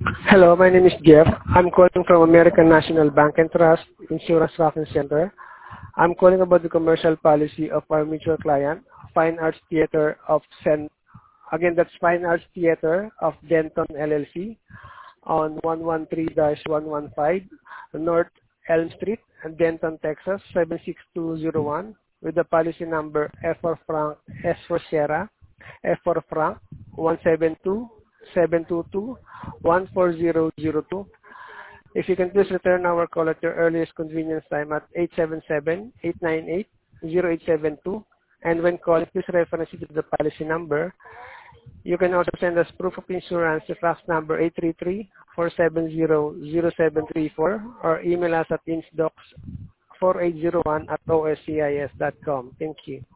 Hello, my name is Jeff. I'm calling from American National Bank and Trust Insurance Tracking Center. I'm calling about the commercial policy of our mutual client, Fine Arts Theater of Again, that's Fine Arts Theater of Denton LLC on 113-115 North Elm Street, Denton, Texas 76201 with the policy number F for Frank, S for Sierra, F for Frank 172-722-14002. If you can please return our call at your earliest convenience time at 877-898-0872. And when calling, please reference it to the policy number. You can also send us proof of insurance to fax number 833-470-0734 or email us at insdocs4801@oscis.com. Thank you.